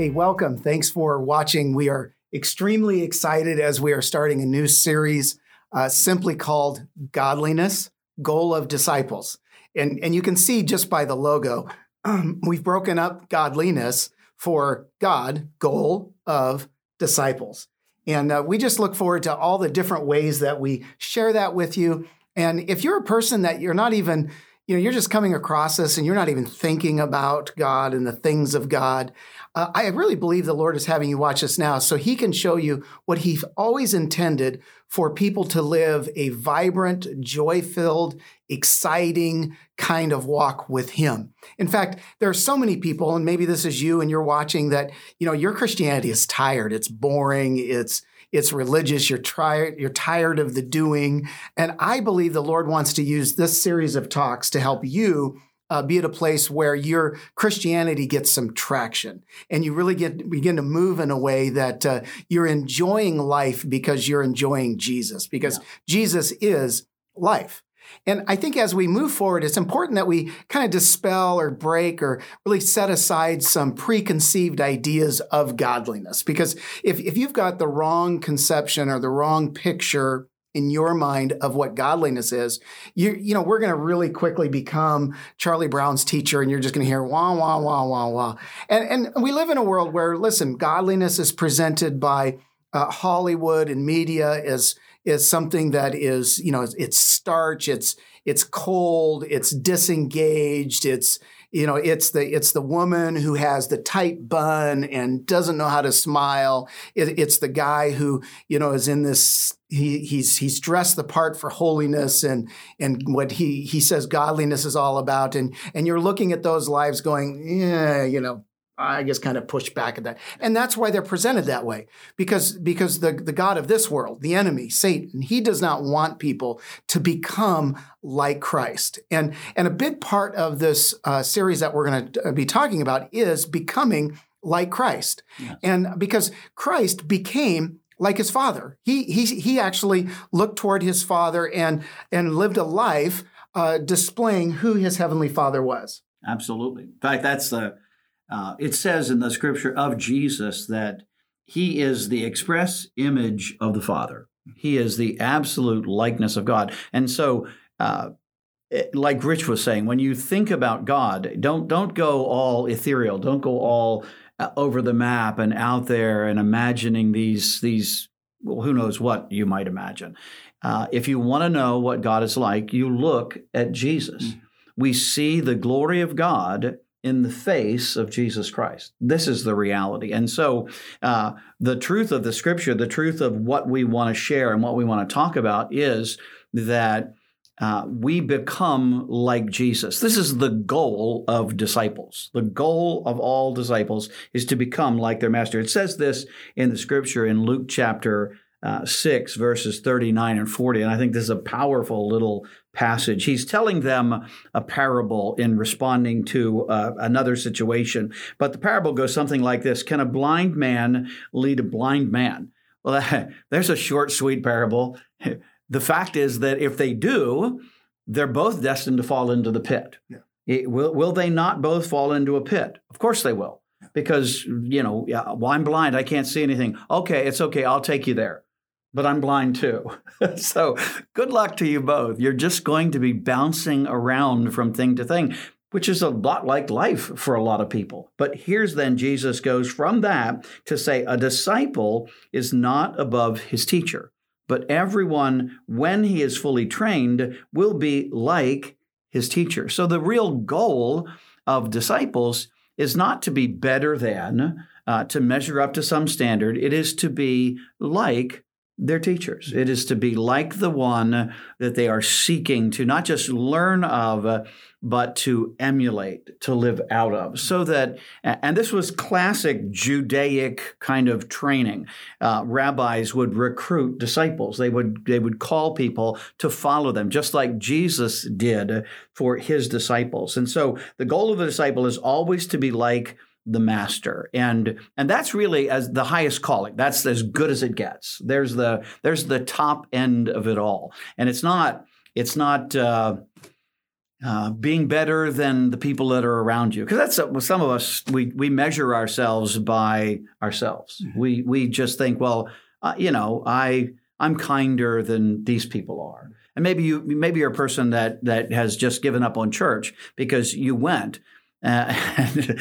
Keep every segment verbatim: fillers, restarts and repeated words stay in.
Hey, welcome. Thanks for watching. We are extremely excited as we are starting a new series uh, simply called Godliness, Goal of Disciples. And, and you can see just by the logo, um, we've broken up godliness for God, goal of disciples. And uh, we just look forward to all the different ways that we share that with you. And if you're a person that you're not even, you know, you're just coming across this and you're not even thinking about God and the things of God, uh, I really believe the Lord is having you watch this now so he can show you what he always intended for people to live a vibrant, joy-filled, exciting kind of walk with him. In fact, there are so many people, and maybe this is you and you're watching, that, you know, your Christianity is tired. It's boring. It's It's religious. You're tired. You're tired of the doing. And I believe the Lord wants to use this series of talks to help you uh, be at a place where your Christianity gets some traction and you really get begin to move in a way that uh, you're enjoying life because you're enjoying Jesus, because yeah. Jesus is life. And I think as we move forward, it's important that we kind of dispel or break or really set aside some preconceived ideas of godliness. Because if, if you've got the wrong conception or the wrong picture in your mind of what godliness is, you, you know, we're going to really quickly become Charlie Brown's teacher and you're just going to hear wah, wah, wah, wah, wah. And, and we live in a world where, listen, godliness is presented by uh, Hollywood and media as is something that is, you know, it's, it's starch, it's it's cold, it's disengaged, it's, you know, it's the it's the woman who has the tight bun and doesn't know how to smile. It, it's the guy who, you know, is in this, he he's he's dressed the part for holiness and and what he he says godliness is all about. And and you're looking at those lives going, yeah, you know, I guess kind of push back at that. And that's why they're presented that way, because because the, the God of this world, the enemy, Satan, he does not want people to become like Christ. And, and a big part of this uh, series that we're going to be talking about is becoming like Christ. Yes. And because Christ became like his Father. He, he, he actually looked toward his Father and, and lived a life uh, displaying who his Heavenly Father was. Absolutely. In fact, that's the Uh, it says in the scripture of Jesus that he is the express image of the Father. He is the absolute likeness of God. And so, uh, it, like Rich was saying, when you think about God, don't don't go all ethereal. Don't go all uh, over the map and out there and imagining these, these well, who knows what you might imagine. Uh, if you want to know what God is like, you look at Jesus. Mm. We see the glory of God in the face of Jesus Christ. This is the reality. And so uh, the truth of the scripture, the truth of what we want to share and what we want to talk about is that uh, we become like Jesus. This is the goal of disciples. The goal of all disciples is to become like their master. It says this in the scripture in Luke chapter uh, six, verses thirty-nine and forty. And I think this is a powerful little passage. He's telling them a parable in responding to uh, another situation. But the parable goes something like this. Can a blind man lead a blind man? Well, that, there's a short, sweet parable. The fact is that if they do, they're both destined to fall into the pit. Yeah. It, will, will they not both fall into a pit? Of course they will. Because, you know, yeah, well, I'm blind. I can't see anything. Okay, it's okay. I'll take you there. But I'm blind too. So good luck to you both. You're just going to be bouncing around from thing to thing, which is a lot like life for a lot of people. But here's then Jesus goes from that to say a disciple is not above his teacher, but everyone, when he is fully trained, will be like his teacher. So the real goal of disciples is not to be better than, uh, to measure up to some standard. It is to be like their teachers. It is to be like the one that they are seeking to not just learn of, uh, but to emulate, to live out of. So that, and this was classic Judaic kind of training. Uh, rabbis would recruit disciples. They would they would call people to follow them, just like Jesus did for his disciples. And so the goal of the disciple is always to be like the master. And and that's really as the highest calling. That's as good as it gets. There's the there's the top end of it all. And it's not it's not uh, uh, being better than the people that are around you. Because that's uh, some of us, we we measure ourselves by ourselves. Mm-hmm. We we just think, well, uh, you know, I I'm kinder than these people are. And maybe you maybe you're a person that that has just given up on church because you went. Uh, and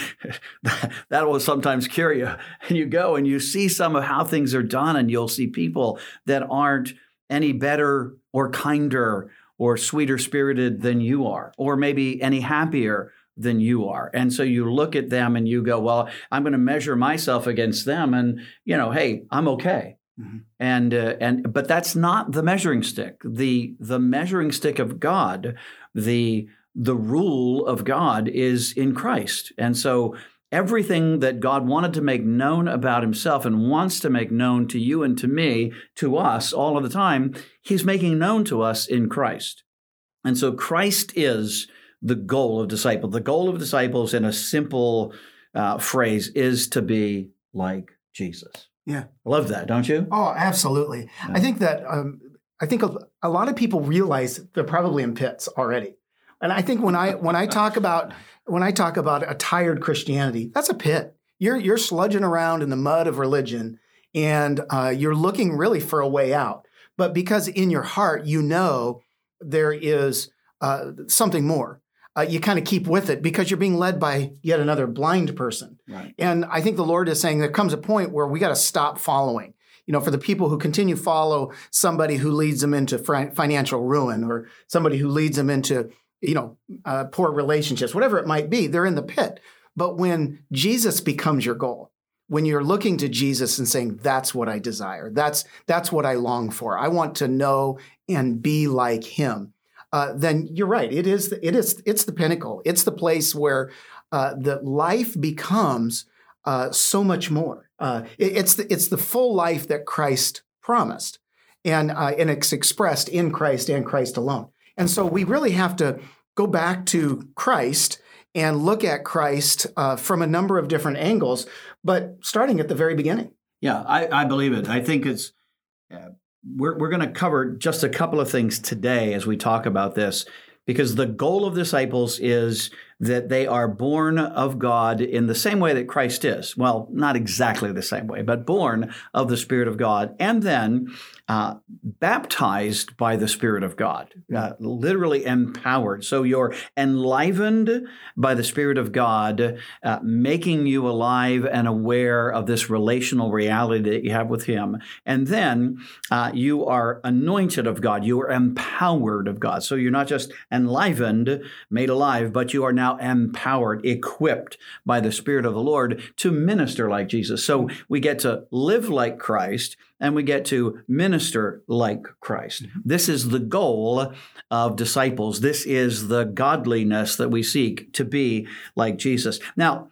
that will sometimes cure you. And you go and you see some of how things are done, and you'll see people that aren't any better or kinder or sweeter spirited than you are, or maybe any happier than you are. And so you look at them and you go, well, I'm going to measure myself against them. And, you know, hey, I'm okay. Mm-hmm. And uh, and but that's not the measuring stick. The the measuring stick of God, the the rule of God is in Christ. And so everything that God wanted to make known about himself and wants to make known to you and to me, to us all of the time, he's making known to us in Christ. And so Christ is the goal of disciples. The goal of disciples, in a simple uh, phrase, is to be like Jesus. Yeah. I love that, don't you? Oh, absolutely. Yeah. I think that um, I think a, a lot of people realize they're probably in pits already. And I think when I when I talk about when I talk about a tired Christianity, that's a pit. You're you're sludging around in the mud of religion, and uh, you're looking really for a way out. But because in your heart you know there is uh, something more, uh, you kind of keep with it because you're being led by yet another blind person. Right. And I think the Lord is saying there comes a point where we got to stop following. You know, for the people who continue to follow somebody who leads them into financial ruin, or somebody who leads them into you know, uh, poor relationships, whatever it might be, they're in the pit. But when Jesus becomes your goal, when you're looking to Jesus and saying, that's what I desire, that's that's what I long for, I want to know and be like him, uh, then you're right. It is, it is, it's the pinnacle. It's the place where uh, the life becomes uh, so much more. Uh, it, it's, the, it's the full life that Christ promised, and uh, and it's expressed in Christ and Christ alone. And so we really have to go back to Christ and look at Christ uh, from a number of different angles, but starting at the very beginning. Yeah, I, I believe it. I think it's uh, we're we're going to cover just a couple of things today as we talk about this, because the goal of disciples is that they are born of God in the same way that Christ is. Well, not exactly the same way, but born of the Spirit of God, and then uh, baptized by the Spirit of God, uh, literally empowered. So you're enlivened by the Spirit of God, uh, making you alive and aware of this relational reality that you have with him. And then uh, you are anointed of God. You are empowered of God. So you're not just enlivened, made alive, but you are now empowered, equipped by the Spirit of the Lord to minister like Jesus. So we get to live like Christ, and we get to minister like Christ. Mm-hmm. This is the goal of disciples. This is the godliness that we seek, to be like Jesus. Now,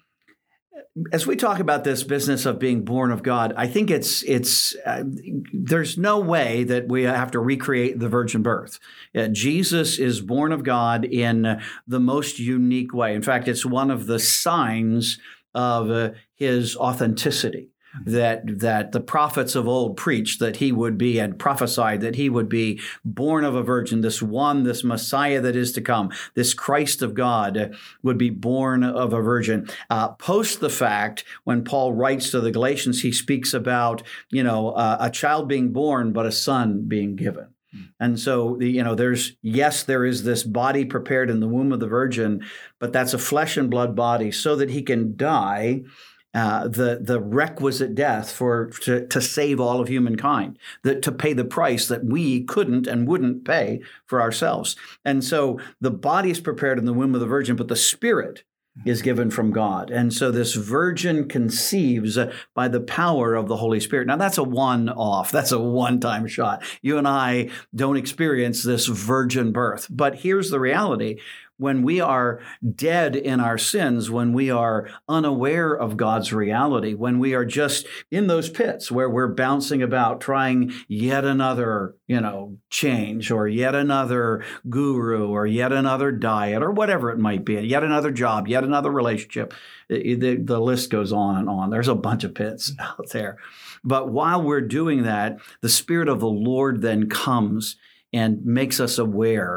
as we talk about this business of being born of God, I think it's it's uh, there's no way that we have to recreate the virgin birth. Uh, Jesus is born of God in the most unique way. In fact, it's one of the signs of uh, his authenticity. That that the prophets of old preached that he would be, and prophesied that he would be born of a virgin, this one, this Messiah that is to come, this Christ of God would be born of a virgin. Uh, post the fact, when Paul writes to the Galatians, he speaks about, you know, uh, a child being born, but a son being given. And so, you know, there's, yes, there is this body prepared in the womb of the virgin, but that's a flesh and blood body so that he can die Uh, the the requisite death for to, to save all of humankind, that to pay the price that we couldn't and wouldn't pay for ourselves. And so the body is prepared in the womb of the virgin, but the Spirit is given from God. And so this virgin conceives by the power of the Holy Spirit. Now, that's a one-off. That's a one-time shot. You and I don't experience this virgin birth. But here's the reality. When we are dead in our sins, when we are unaware of God's reality, when we are just in those pits where we're bouncing about trying yet another, you know, change, or yet another guru, or yet another diet, or whatever it might be, yet another job, yet another relationship, the, the list goes on and on. There's a bunch of pits out there. But while we're doing that, the Spirit of the Lord then comes and makes us aware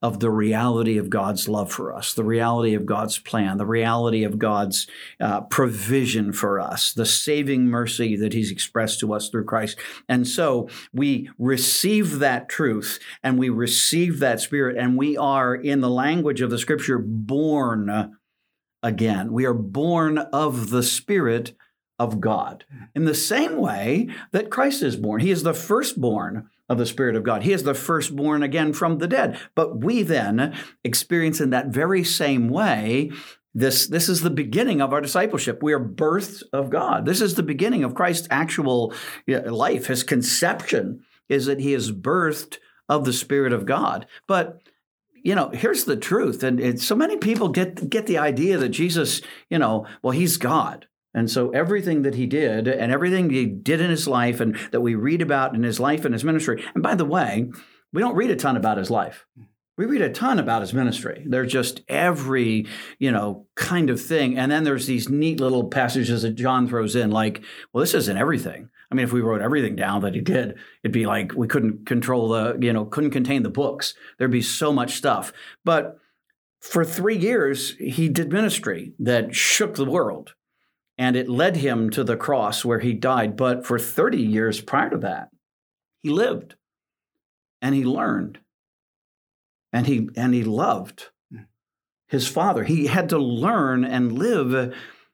of the reality of God's love for us, the reality of God's plan, the reality of God's uh, provision for us, the saving mercy that he's expressed to us through Christ. And so we receive that truth and we receive that Spirit, and we are, in the language of the Scripture, born again. We are born of the Spirit of God in the same way that Christ is born. He is the firstborn of the Spirit of God. He is the firstborn again from the dead. But we then experience in that very same way, this, this is the beginning of our discipleship. We are birthed of God. This is the beginning of Christ's actual life. His conception is that he is birthed of the Spirit of God. But you know, here's the truth. And it, so many people get, get the idea that Jesus, you know, well, he's God. And so everything that he did and everything he did in his life and that we read about in his life and his ministry. And by the way, we don't read a ton about his life. We read a ton about his ministry. There's just every, you know, kind of thing. And then there's these neat little passages that John throws in like, well, this isn't everything. I mean, if we wrote everything down that he did, it'd be like we couldn't control the, you know, couldn't contain the books. There'd be so much stuff. But for three years, he did ministry that shook the world. And it led him to the cross where he died. But for thirty years prior to that, he lived and he learned and he and he loved his Father. He had to learn and live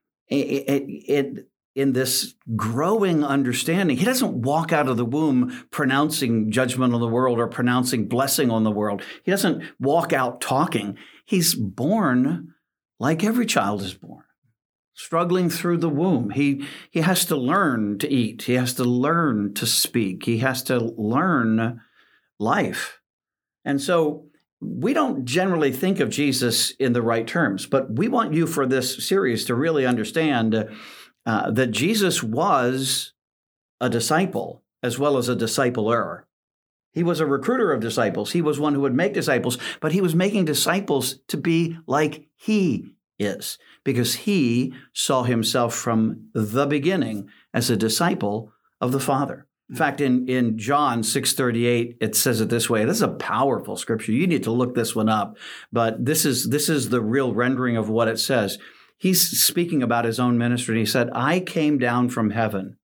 in, in this growing understanding. He doesn't walk out of the womb pronouncing judgment on the world or pronouncing blessing on the world. He doesn't walk out talking. He's born like every child is born. Struggling through the womb. He he has to learn to eat. He has to learn to speak. He has to learn life. And so we don't generally think of Jesus in the right terms, but we want you for this series to really understand uh, that Jesus was a disciple as well as a discipler. He was a recruiter of disciples. He was one who would make disciples, but he was making disciples to be like he is, because he saw himself from the beginning as a disciple of the Father. In fact, in, in John six thirty-eight, it says it this way. This is a powerful scripture. You need to look this one up, but this is this is the real rendering of what it says. He's speaking about his own ministry, and he said, I came down from heaven.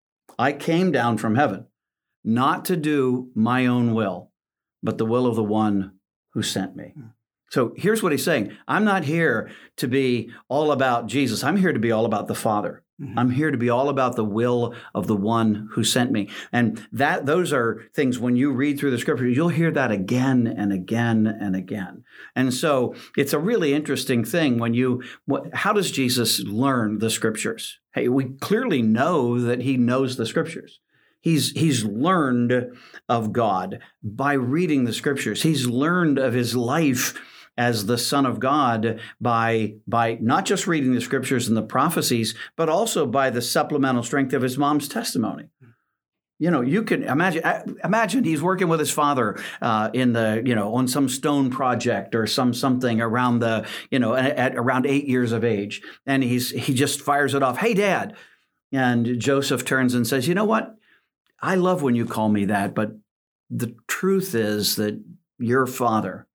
I came down from heaven, not to do my own will, but the will of the one who sent me. So here's what he's saying. I'm not here to be all about Jesus. I'm here to be all about the Father. Mm-hmm. I'm here to be all about the will of the one who sent me. And that those are things when you read through the scripture, you'll hear that again and again and again. And so it's a really interesting thing when you, what, how does Jesus learn the scriptures? Hey, we clearly know that he knows the scriptures. He's he's learned of God by reading the scriptures. He's learned of his life as the Son of God by, by not just reading the scriptures and the prophecies, but also by the supplemental strength of his mom's testimony. You know, you can imagine, imagine he's working with his father uh, in the, you know, on some stone project or some something around the, you know, at, at around eight years of age. And he's he just fires it off. Hey, Dad. And Joseph turns and says, you know what? I love when you call me that, but the truth is that your Father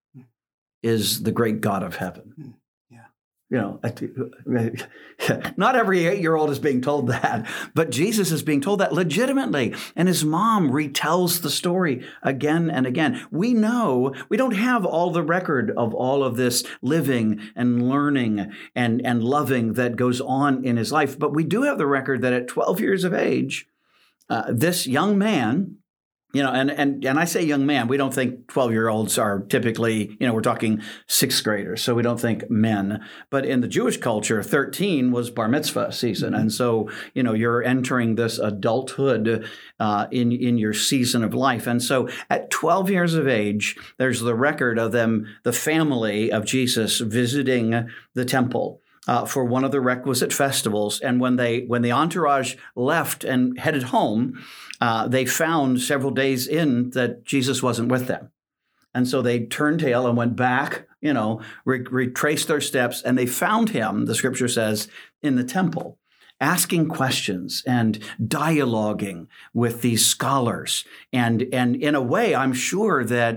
is the great God of heaven. Yeah. You know, not every eight-year-old is being told that, but Jesus is being told that legitimately. And his mom retells the story again and again. We know we don't have all the record of all of this living and learning and, and loving that goes on in his life, but we do have the record that at twelve years of age, uh, this young man, you know, and, and and I say young man, we don't think twelve-year-olds are typically, you know, we're talking sixth graders, so we don't think men. But in the Jewish culture, thirteen was bar mitzvah season. Mm-hmm. And so, you know, you're entering this adulthood uh, in, in your season of life. And so at twelve years of age, there's the record of them, the family of Jesus visiting the temple. Uh, for one of the requisite festivals. And when they when the entourage left and headed home, uh, they found several days in that Jesus wasn't with them. And so they turned tail and went back, you know, re- retraced their steps, and they found him, the scripture says, in the temple, asking questions and dialoguing with these scholars. And, and in a way, I'm sure that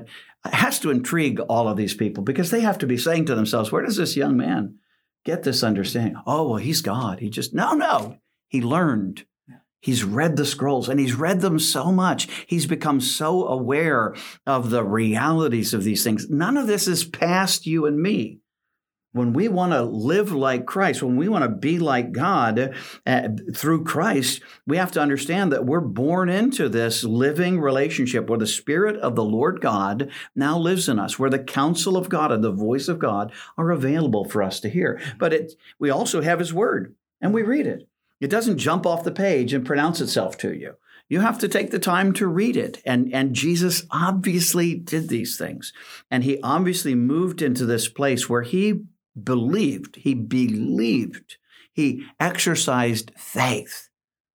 has to intrigue all of these people because they have to be saying to themselves, where does this young man get this understanding? Oh, well, he's God. He just, no, no. He learned. He's read the scrolls and he's read them so much. He's become so aware of the realities of these things. None of this is past you and me. When we want to live like Christ, when we want to be like God uh, through Christ, we have to understand that we're born into this living relationship where the Spirit of the Lord God now lives in us, where the counsel of God and the voice of God are available for us to hear. But it, we also have His Word and we read it. It doesn't jump off the page and pronounce itself to you. You have to take the time to read it. And, and Jesus obviously did these things. And he obviously moved into this place where he believed, he believed, he exercised faith.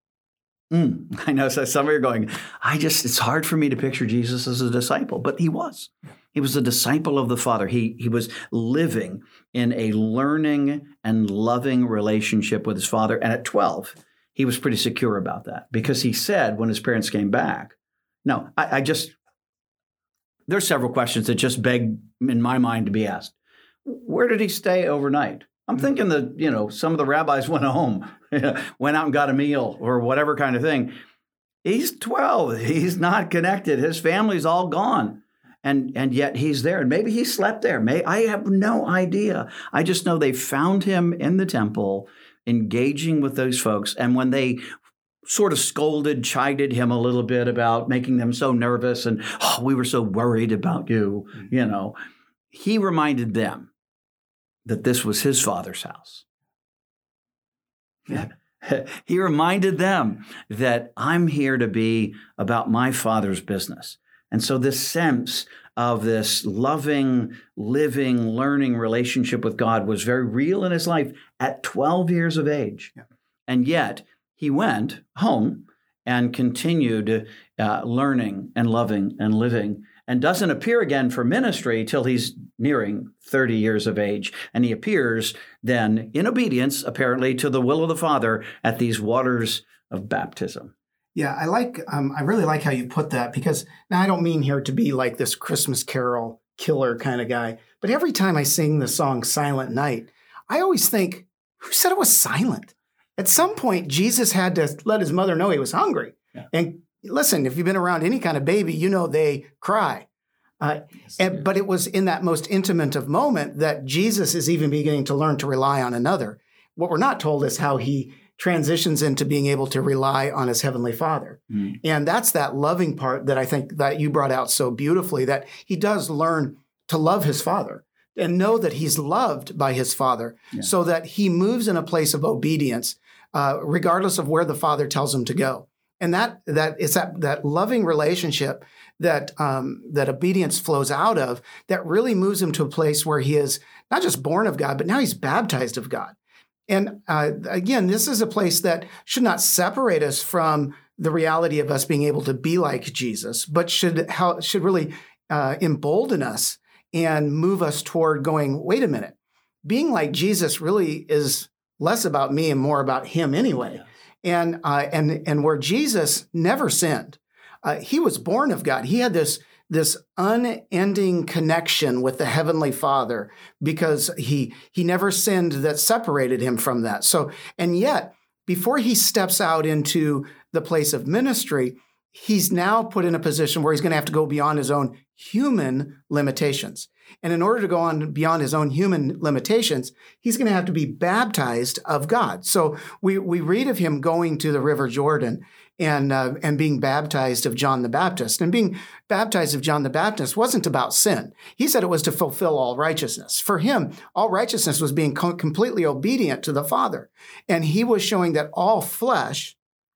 Mm, I know so some of you are going, I just, it's hard for me to picture Jesus as a disciple, but he was. He was a disciple of the Father. He, he was living in a learning and loving relationship with his Father. And at twelve, he was pretty secure about that because he said when his parents came back, no, I, I just, there's several questions that just beg in my mind to be asked. Where did he stay overnight? I'm thinking that, you know, some of the rabbis went home, went out and got a meal or whatever kind of thing. He's twelve. He's not connected. His family's all gone. And and yet he's there. And maybe he slept there. May I have no idea. I just know they found him in the temple engaging with those folks. And when they sort of scolded, chided him a little bit about making them so nervous and, oh, we were so worried about you, you know, he reminded them that this was his Father's house. Yeah. He reminded them that I'm here to be about my Father's business. And so this sense of this loving, living, learning relationship with God was very real in his life at twelve years of age. Yeah. And yet he went home and continued uh, learning and loving and living and doesn't appear again for ministry till he's nearing thirty years of age. And he appears then in obedience, apparently, to the will of the Father at these waters of baptism. Yeah, I like, um, I really like how you put that because now I don't mean here to be like this Christmas Carol killer kind of guy, but every time I sing the song Silent Night, I always think, who said it was silent? At some point, Jesus had to let his mother know he was hungry. Yeah. And listen, if you've been around any kind of baby, you know they cry. Uh, yes, and, but it was in that most intimate of moment that Jesus is even beginning to learn to rely on another. What we're not told is how he transitions into being able to rely on his heavenly Father. Mm. And that's that loving part that I think that you brought out so beautifully, that he does learn to love his Father and know that he's loved by his Father, yeah. so that he moves in a place of obedience, uh, regardless of where the Father tells him to go. And that that it's that, that loving relationship that um, that obedience flows out of that really moves him to a place where he is not just born of God, but now he's baptized of God. And uh, again, this is a place that should not separate us from the reality of us being able to be like Jesus, but should how, should really uh, embolden us and move us toward going, wait a minute, being like Jesus really is less about me and more about him anyway. Yeah. And uh, and and where Jesus never sinned, uh, he was born of God. He had this this unending connection with the Heavenly Father because he he never sinned that separated him from that. So, and yet, before he steps out into the place of ministry, he's now put in a position where he's going to have to go beyond his own human limitations. And in order to go on beyond his own human limitations, he's going to have to be baptized of God. So we we read of him going to the River Jordan and uh, and being baptized of John the Baptist. And being baptized of John the Baptist wasn't about sin. He said it was to fulfill all righteousness. For him, all righteousness was being co- completely obedient to the Father. And he was showing that all flesh,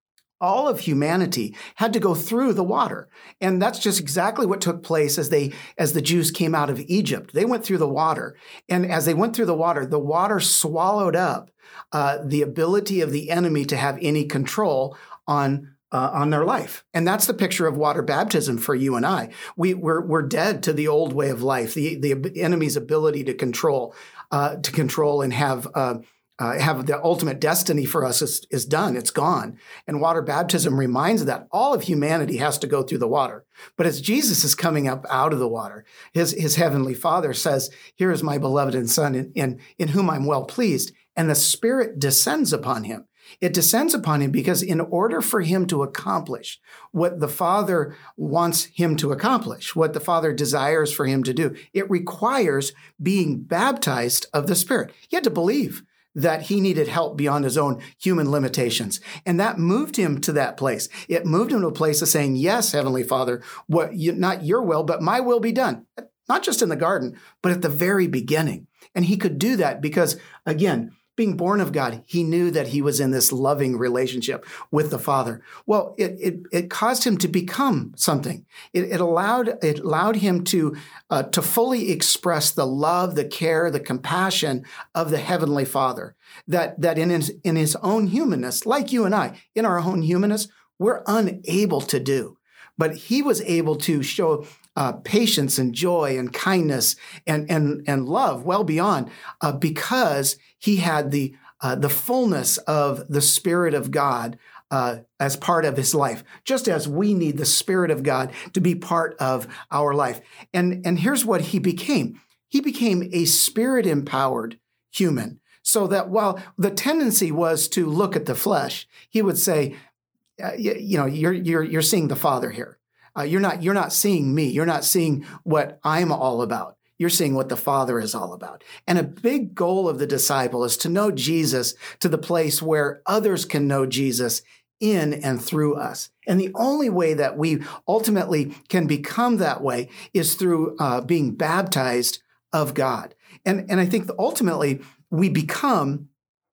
all of humanity had to go through the water. And that's just exactly what took place as they, as the Jews came out of Egypt. They went through the water. And as they went through the water, the water swallowed up uh, the ability of the enemy to have any control on Uh, on their life. And that's the picture of water baptism for you and I. We, we're, we're dead to the old way of life, the, the enemy's ability to control, uh, to control and have uh, uh, have the ultimate destiny for us is, is done. It's gone. And water baptism reminds us that all of humanity has to go through the water. But as Jesus is coming up out of the water, his, his heavenly Father says, here is my beloved Son in, in, in whom I'm well pleased. And the Spirit descends upon him. It descends upon him because in order for him to accomplish what the Father wants him to accomplish, what the Father desires for him to do, it requires being baptized of the Spirit. He had to believe that he needed help beyond his own human limitations. And that moved him to that place. It moved him to a place of saying, yes, Heavenly Father, what you, not your will, but my will be done. Not just in the garden, but at the very beginning. And he could do that because, again, being born of God, he knew that he was in this loving relationship with the Father. Well, it it, it caused him to become something. It, it allowed it allowed him to uh, to fully express the love, the care, the compassion of the Heavenly Father. That that in his in his own humanness, like you and I, in our own humanness, we're unable to do. But he was able to show uh, patience and joy and kindness and and and love well beyond uh, because he had the uh, the fullness of the Spirit of God uh, as part of his life, just as we need the Spirit of God to be part of our life. And and here's what he became: he became a Spirit-empowered human. So that while the tendency was to look at the flesh, he would say, Uh, you, you know, you're you're you're seeing the Father here. Uh, you're not you're not seeing me. You're not seeing what I'm all about. You're seeing what the Father is all about. And a big goal of the disciple is to know Jesus to the place where others can know Jesus in and through us. And the only way that we ultimately can become that way is through uh, being baptized of God. And and I think that ultimately we become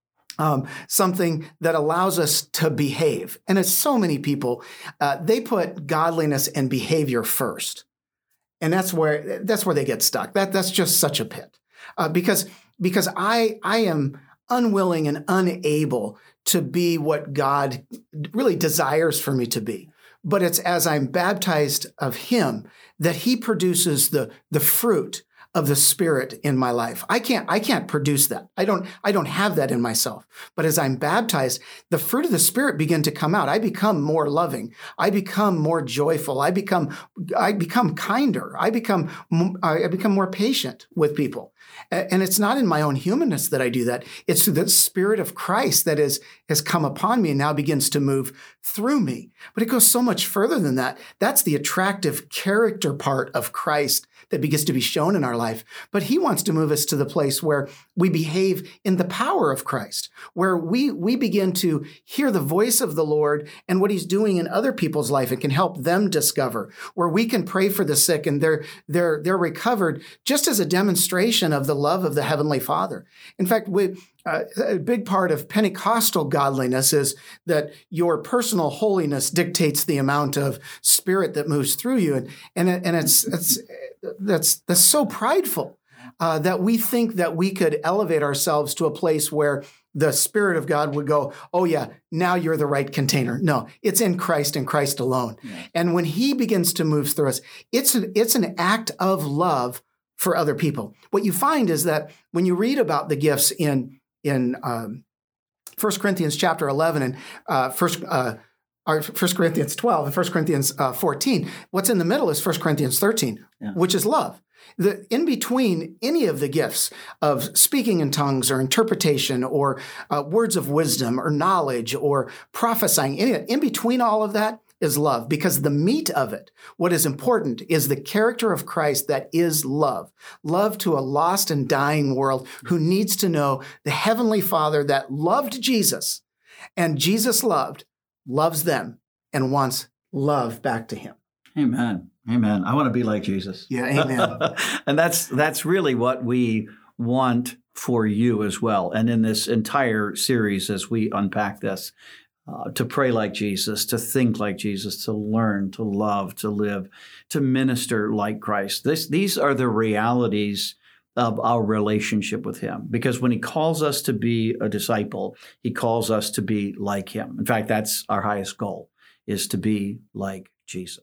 Um, something that allows us to behave. And as so many people, uh, they put godliness and behavior first. And that's where that's where they get stuck. That that's just such a pit. Uh, because because I I am unwilling and unable to be what God really desires for me to be. But it's as I'm baptized of him that he produces the, the fruit of the Spirit in my life. I can't, I can't produce that. I don't, I don't have that in myself. But as I'm baptized, the fruit of the Spirit begin to come out. I become more loving. I become more joyful. I become, I become kinder. I become, I become more patient with people. And it's not in my own humanness that I do that. It's the Spirit of Christ that is, has come upon me and now begins to move through me. But it goes so much further than that. That's the attractive character part of Christ that begins to be shown in our life. But he wants to move us to the place where we behave in the power of Christ, where we, we begin to hear the voice of the Lord and what he's doing in other people's life and can help them discover, where we can pray for the sick and they're, they're, they're recovered just as a demonstration of the love of the Heavenly Father. In fact, we, uh, a big part of Pentecostal godliness is that your personal holiness dictates the amount of Spirit that moves through you. And, and, and it's, it's, that's, that's so prideful uh, that we think that we could elevate ourselves to a place where the Spirit of God would go, oh yeah, now you're the right container. No, it's in Christ and Christ alone. Yeah. And when he begins to move through us, it's an, it's an act of love for other people. What you find is that when you read about the gifts in in um, First Corinthians chapter eleven and uh, First uh, or First Corinthians twelve and First Corinthians uh, fourteen, what's in the middle is First Corinthians thirteen, yeah. which is love. The, in between any of the gifts of speaking in tongues or interpretation or uh, words of wisdom or knowledge or prophesying, any, in between all of that is love, because the meat of it, what is important, is the character of Christ that is love. Love to a lost and dying world who needs to know the Heavenly Father that loved Jesus, and Jesus loved, loves them, and wants love back to him. Amen. Amen. I want to be like Jesus. Yeah, amen. And that's that's really what we want for you as well. And in this entire series, as we unpack this, Uh, to pray like Jesus, to think like Jesus, to learn, to love, to live, to minister like Christ. This, these are the realities of our relationship with him. Because when he calls us to be a disciple, he calls us to be like him. In fact, that's our highest goal, is to be like Jesus.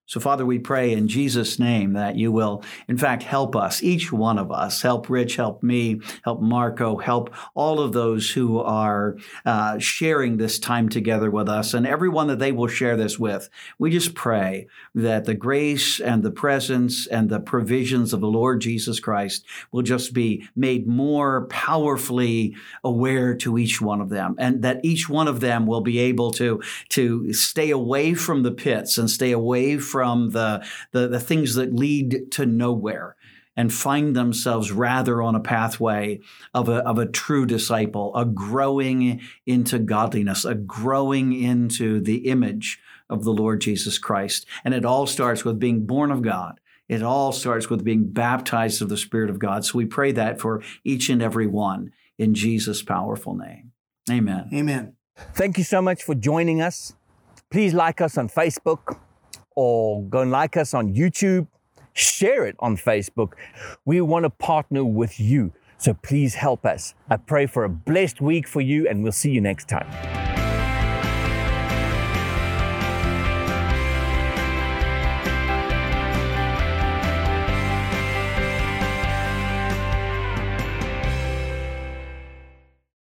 So, Father, we pray in Jesus' name that you will, in fact, help us, each one of us, help Rich, help me, help Marco, help all of those who are uh, sharing this time together with us and everyone that they will share this with. We just pray that the grace and the presence and the provisions of the Lord Jesus Christ will just be made more powerfully aware to each one of them, and that each one of them will be able to, to stay away from the pits and stay away from from the, the, the things that lead to nowhere and find themselves rather on a pathway of a, of a true disciple, a growing into godliness, a growing into the image of the Lord Jesus Christ. And it all starts with being born of God. It all starts with being baptized of the Spirit of God. So we pray that for each and every one in Jesus' powerful name. Amen. Amen. Thank you so much for joining us. Please like us on Facebook, or go and like us on YouTube, share it on Facebook. We want to partner with you, so please help us. I pray for a blessed week for you, and we'll see you next time.